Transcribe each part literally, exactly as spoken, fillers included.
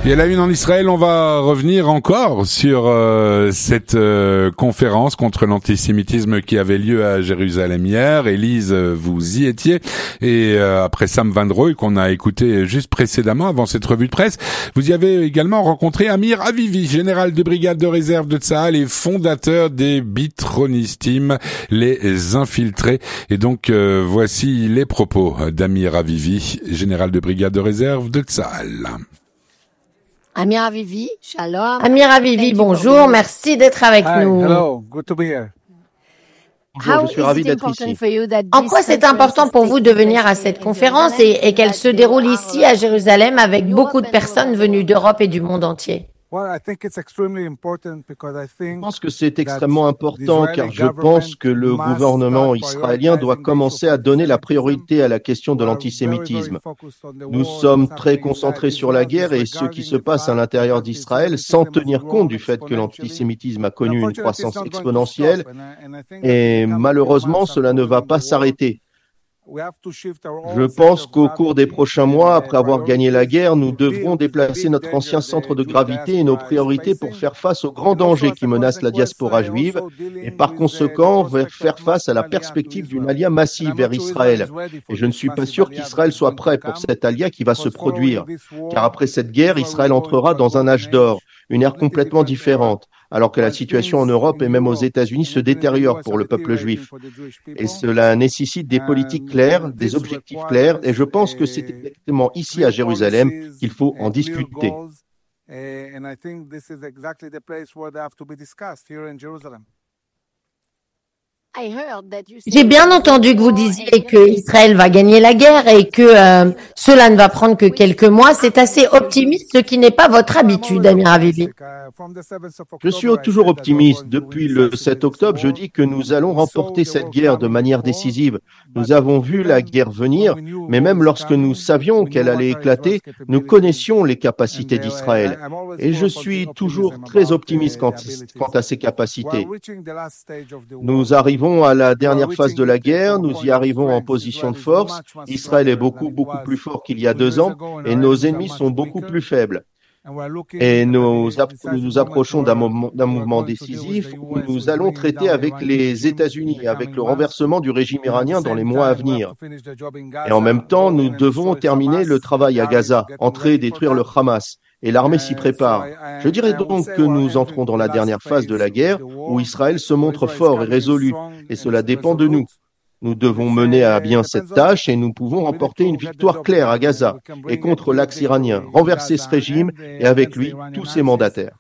Et à la une en Israël, on va revenir encore sur euh, cette euh, conférence contre l'antisémitisme qui avait lieu à Jérusalem hier. Élise, vous y étiez. Et euh, après Sam Van Roy, qu'on a écouté juste précédemment, avant cette revue de presse, vous y avez également rencontré Amir Avivi, général de brigade de réserve de Tsahal et fondateur des Bitronistim, les infiltrés. Et donc, euh, voici les propos d'Amir Avivi, général de brigade de réserve de Tsahal. Amir Avivi, shalom. Amir Avivi, bonjour, merci d'être avec Hi, nous. hello, good to be here. Bonjour, je suis ravi d'être ici. En quoi c'est important pour vous de venir à cette conférence et, et qu'elle se déroule ici à Jérusalem avec beaucoup de personnes venues d'Europe et du monde entier? Je pense que c'est extrêmement important car je pense que le gouvernement israélien doit commencer à donner la priorité à la question de l'antisémitisme. Nous sommes très concentrés sur la guerre et ce qui se passe à l'intérieur d'Israël sans tenir compte du fait que l'antisémitisme a connu une croissance exponentielle et malheureusement cela ne va pas s'arrêter. Je pense qu'au cours des prochains mois, après avoir gagné la guerre, nous devrons déplacer notre ancien centre de gravité et nos priorités pour faire face aux grands dangers qui menacent la diaspora juive et par conséquent faire face à la perspective d'une alia massive vers Israël. Et je ne suis pas sûr qu'Israël soit prêt pour cette alia qui va se produire, car après cette guerre, Israël entrera dans un âge d'or, une ère complètement différente, alors que la situation en Europe et même aux États-Unis se détériore pour le peuple juif. Et cela nécessite des politiques claires, des objectifs clairs, et je pense que c'est exactement ici à Jérusalem qu'il faut en discuter. J'ai bien entendu que vous disiez que Israël va gagner la guerre et que euh, cela ne va prendre que quelques mois. C'est assez optimiste, ce qui n'est pas votre habitude, Amir Avivi. Je suis toujours optimiste. Depuis le sept octobre, je dis que nous allons remporter cette guerre de manière décisive. Nous avons vu la guerre venir, mais même lorsque nous savions qu'elle allait éclater, nous connaissions les capacités d'Israël. Et je suis toujours très optimiste quant, quant à ces capacités. Nous arrivons à la dernière phase de la guerre, nous y arrivons en position de force. Israël est beaucoup, beaucoup plus fort qu'il y a deux ans et nos ennemis sont beaucoup plus faibles. Et nous nous, nous approchons d'un moment, d'un mouvement décisif où nous allons traiter avec les États-Unis, avec le renversement du régime iranien dans les mois à venir. Et en même temps, nous devons terminer le travail à Gaza, entrer et détruire le Hamas. Et l'armée s'y prépare. Je dirais donc que nous entrons dans la dernière phase de la guerre où Israël se montre fort et résolu, et cela dépend de nous. Nous devons mener à bien cette tâche et nous pouvons remporter une victoire claire à Gaza et contre l'axe iranien, renverser ce régime et avec lui tous ses mandataires.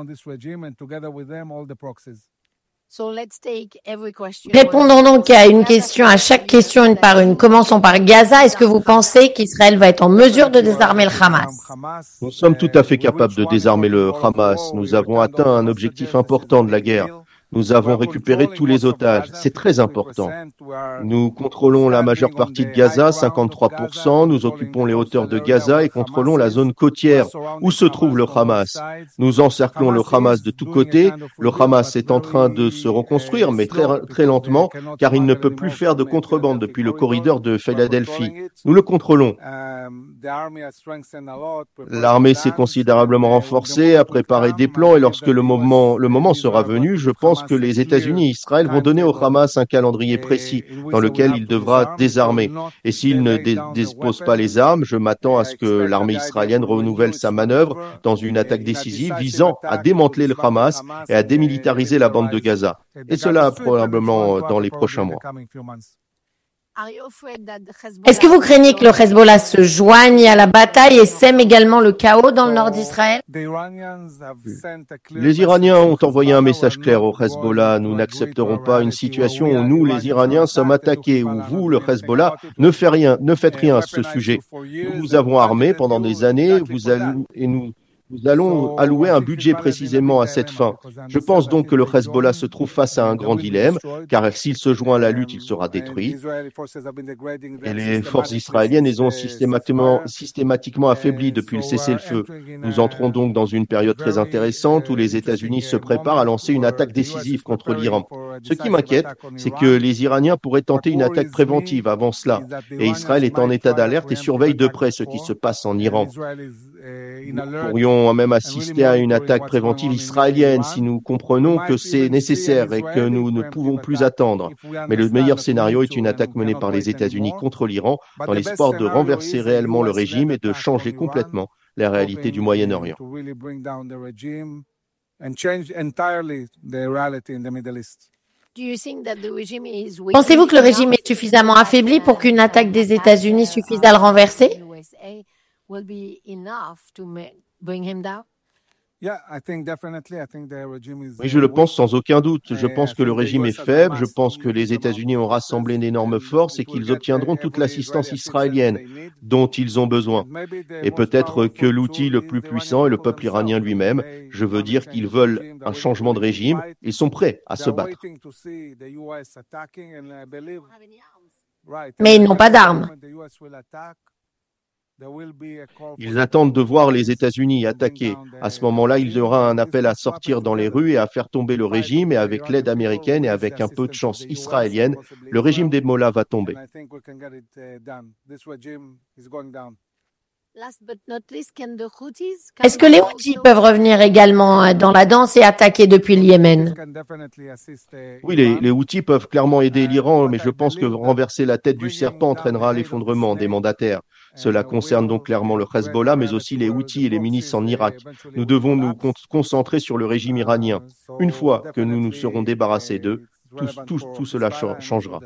Répondons donc à une question, à chaque question une par une. Commençons par Gaza. Est-ce que vous pensez qu'Israël va être en mesure de désarmer le Hamas? Nous sommes tout à fait capables de désarmer le Hamas. Nous avons atteint un objectif important de la guerre. Nous avons récupéré tous les otages. C'est très important. Nous contrôlons la majeure partie de Gaza, cinquante-trois pour cent. Nous occupons les hauteurs de Gaza et contrôlons la zone côtière où se trouve le Hamas. Nous encerclons le Hamas de tous côtés. Le Hamas est en train de se reconstruire, mais très, très lentement, car il ne peut plus faire de contrebande depuis le corridor de Philadelphie. Nous le contrôlons. L'armée s'est considérablement renforcée, a préparé des plans et lorsque le moment, le moment sera venu, je pense que les États-Unis et Israël vont donner au Hamas un calendrier précis dans lequel il devra désarmer. Et s'il ne dé- dispose pas les armes, je m'attends à ce que l'armée israélienne renouvelle sa manœuvre dans une attaque décisive visant à démanteler le Hamas et à démilitariser la bande de Gaza. Et cela probablement dans les prochains mois. Est-ce que vous craignez que le Hezbollah se joigne à la bataille et sème également le chaos dans le nord d'Israël? Les Iraniens ont envoyé un message clair au Hezbollah. Nous n'accepterons pas une situation où nous, les Iraniens, sommes attaqués, où vous, le Hezbollah, ne faites rien, ne faites rien à ce sujet. Nous vous avons armés pendant des années, vous allez, et nous Nous allons allouer un budget précisément à cette fin. Je pense donc que le Hezbollah se trouve face à un grand dilemme, car s'il se joint à la lutte, il sera détruit. Et les forces israéliennes les ont systématiquement, systématiquement affaiblies depuis le cessez-le-feu. Nous entrons donc dans une période très intéressante où les États-Unis se préparent à lancer une attaque décisive contre l'Iran. Ce qui m'inquiète, c'est que les Iraniens pourraient tenter une attaque préventive avant cela, et Israël est en état d'alerte et surveille de près ce qui se passe en Iran. Nous pourrions même assister à une attaque préventive israélienne si nous comprenons que c'est nécessaire et que nous ne pouvons plus attendre. Mais le meilleur scénario est une attaque menée par les États-Unis contre l'Iran dans l'espoir de renverser réellement le régime et de changer complètement la réalité du Moyen-Orient. Pensez-vous que le régime est suffisamment affaibli pour qu'une attaque des États-Unis suffise à le renverser? Oui, je le pense sans aucun doute. Je pense que le régime est faible, je pense que les États-Unis ont rassemblé d'énormes forces et qu'ils obtiendront toute l'assistance israélienne dont ils ont besoin. Et peut-être que l'outil le plus puissant est le peuple iranien lui-même. Je veux dire qu'ils veulent un changement de régime, ils sont prêts à se battre. Mais ils n'ont pas d'armes. Ils attendent de voir les États-Unis attaquer. À ce moment-là, il y aura un appel à sortir dans les rues et à faire tomber le régime, et avec l'aide américaine et avec un peu de chance israélienne, le régime des Mollahs va tomber. Est-ce que les Houthis peuvent revenir également dans la danse et attaquer depuis le Yémen? Oui, les, les Houthis peuvent clairement aider l'Iran, mais je pense que renverser la tête du serpent entraînera l'effondrement des mandataires. Cela concerne donc clairement le Hezbollah, mais aussi les Houthis et les milices en Irak. Nous devons nous con- concentrer sur le régime iranien. Une fois que nous nous serons débarrassés d'eux, tout, tout, tout cela cha- changera.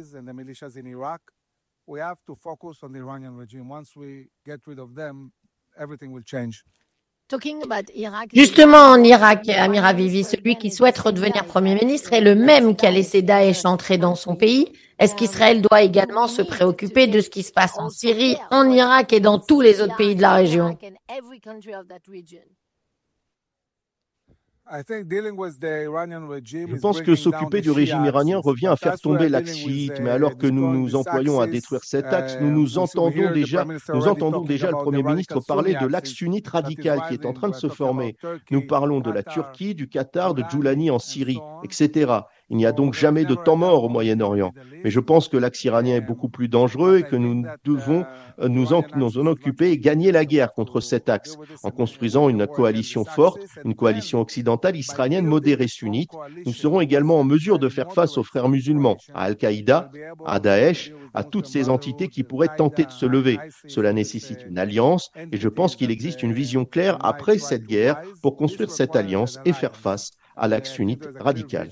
We have to focus on the Iranian regime. Once we get rid of them, everything will change. Justement, en Irak, Amir Avivi, celui qui souhaite redevenir Premier ministre est le même qui a laissé Daesh entrer dans son pays. Est-ce qu'Israël doit également se préoccuper de ce qui se passe en Syrie, en Irak et dans tous les autres pays de la région? Je pense que s'occuper du régime iranien revient à faire tomber l'axe chiite, mais alors que nous nous employons à détruire cet axe, nous nous entendons déjà, nous entendons déjà le Premier ministre parler de l'axe sunnite radical qui est en train de se former. Nous parlons de la Turquie, du Qatar, de Joulani en Syrie, et cetera. Il n'y a donc jamais de temps mort au Moyen-Orient. Mais je pense que l'axe iranien est beaucoup plus dangereux et que nous devons nous en, nous en occuper et gagner la guerre contre cet axe en construisant une coalition forte, une coalition occidentale israélienne modérée sunnite. Nous serons également en mesure de faire face aux frères musulmans, à Al-Qaïda, à Daesh, à toutes ces entités qui pourraient tenter de se lever. Cela nécessite une alliance et je pense qu'il existe une vision claire après cette guerre pour construire cette alliance et faire face à l'axe sunnite radical.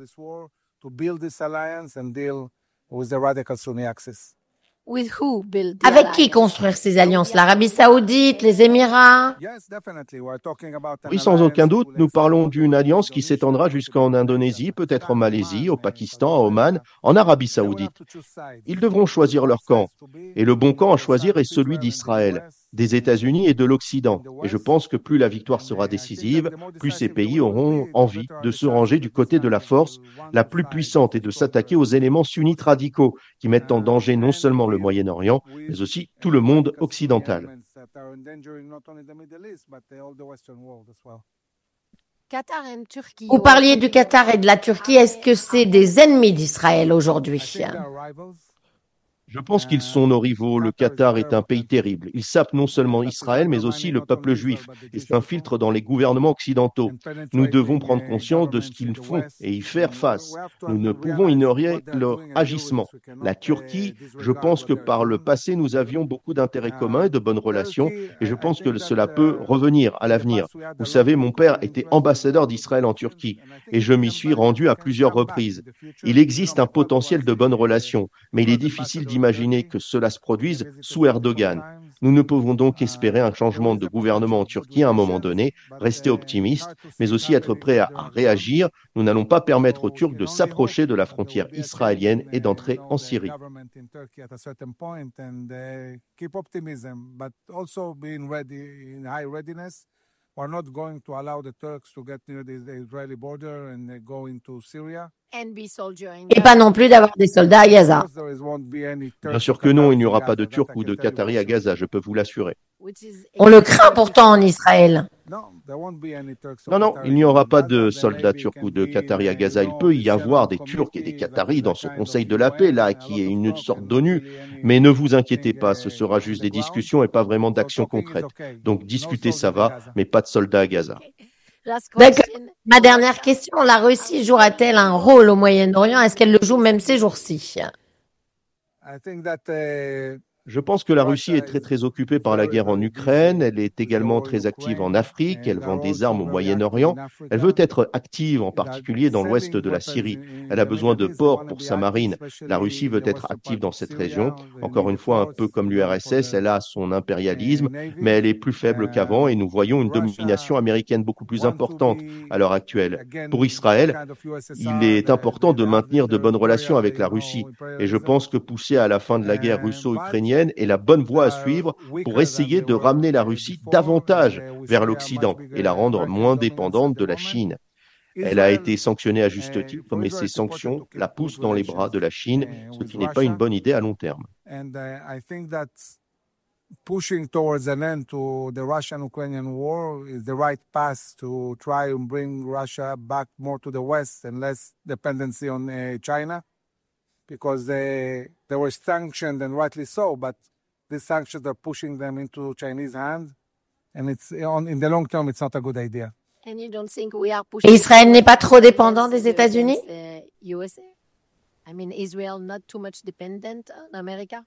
Avec qui construire ces alliances? L'Arabie Saoudite, les Émirats? Oui, sans aucun doute, nous parlons d'une alliance qui s'étendra jusqu'en Indonésie, peut-être en Malaisie, au Pakistan, à Oman, en Arabie Saoudite. Ils devront choisir leur camp. Et le bon camp à choisir est celui d'Israël, des États-Unis et de l'Occident. Et je pense que plus la victoire sera décisive, plus ces pays auront envie de se ranger du côté de la force la plus puissante et de s'attaquer aux éléments sunnites radicaux qui mettent en danger non seulement le Moyen-Orient, mais aussi tout le monde occidental. Vous parliez du Qatar et de la Turquie. Est-ce que c'est des ennemis d'Israël aujourd'hui? Je pense qu'ils sont nos rivaux. Le Qatar est un pays terrible. Il sape non seulement Israël, mais aussi le peuple juif et s'infiltre dans les gouvernements occidentaux. Nous devons prendre conscience de ce qu'ils font et y faire face. Nous ne pouvons ignorer leur agissement. La Turquie, je pense que par le passé, nous avions beaucoup d'intérêts communs et de bonnes relations et je pense que cela peut revenir à l'avenir. Vous savez, mon père était ambassadeur d'Israël en Turquie et je m'y suis rendu à plusieurs reprises. Il existe un potentiel de bonnes relations, mais il est difficile d'imaginer Imaginez que cela se produise sous Erdogan. Nous ne pouvons donc espérer un changement de gouvernement en Turquie à un moment donné, rester optimistes, mais aussi être prêts à, à réagir. Nous n'allons pas permettre aux Turcs de s'approcher de la frontière israélienne et d'entrer en Syrie. We're not going to allow the Turks to get near the Israeli border and go into Syria. Et pas non plus d'avoir des soldats à Gaza. Bien sûr que non, il n'y aura pas de Turcs ou de Qataris à Gaza, je peux vous l'assurer. On le craint pourtant en Israël. Non, non, il n'y aura pas de soldats turcs ou de Qataris à Gaza. Il peut y avoir des Turcs et des Qataris dans ce Conseil de la paix, là, qui est une sorte d'ONU. Mais ne vous inquiétez pas, ce sera juste des discussions et pas vraiment d'actions concrètes. Donc discuter, ça va, mais pas de soldats à Gaza. D'accord. Ma dernière question, la Russie jouera-t-elle un rôle au Moyen-Orient? Est-ce qu'elle le joue même ces jours-ci? Je pense que la Russie est très très occupée par la guerre en Ukraine, elle est également très active en Afrique, elle vend des armes au Moyen-Orient, elle veut être active en particulier dans l'ouest de la Syrie, elle a besoin de ports pour sa marine, la Russie veut être active dans cette région, encore une fois un peu comme l'U R S S, elle a son impérialisme, mais elle est plus faible qu'avant et nous voyons une domination américaine beaucoup plus importante à l'heure actuelle. Pour Israël, il est important de maintenir de bonnes relations avec la Russie et je pense que pousser à la fin de la guerre russo-ukrainienne est la bonne voie à suivre pour essayer de ramener la Russie davantage vers l'Occident et la rendre moins dépendante de la Chine. Elle a été sanctionnée à juste titre, mais ces sanctions la poussent dans les bras de la Chine, ce qui n'est pas une bonne idée à long terme. Pushing towards an end to the Russian-Ukrainian war is the right path to try and bring Russia back more to the West and less dependency on uh, China. Because they they were sanctioned and rightly so, but these sanctions are pushing them into Chinese hands, and it's on in the long term it's not a good idea. Et Israël n'est pas trop dépendant des États-Unis? I mean, Israel not too much dependent on America?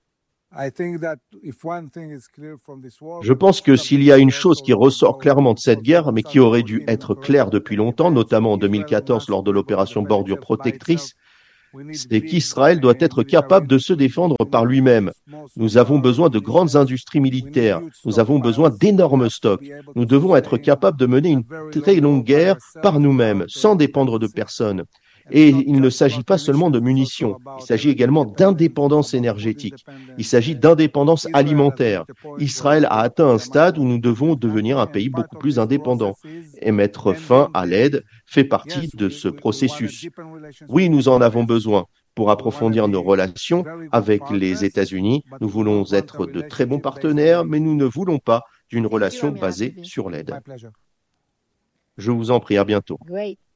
Je pense que s'il y a une chose qui ressort clairement de cette guerre, mais qui aurait dû être claire depuis longtemps, notamment en deux mille quatorze lors de l'opération Bordure Protectrice, c'est qu'Israël doit être capable de se défendre par lui-même. Nous avons besoin de grandes industries militaires, nous avons besoin d'énormes stocks. Nous devons être capables de mener une très longue guerre par nous-mêmes, sans dépendre de personne. Et il ne s'agit pas seulement de munitions, il s'agit également d'indépendance énergétique, il s'agit d'indépendance alimentaire. Israël a atteint un stade où nous devons devenir un pays beaucoup plus indépendant et mettre fin à l'aide fait partie de ce processus. Oui, nous en avons besoin pour approfondir nos relations avec les États-Unis. Nous voulons être de très bons partenaires, mais nous ne voulons pas d'une relation basée sur l'aide. Je vous en prie, à bientôt. Great.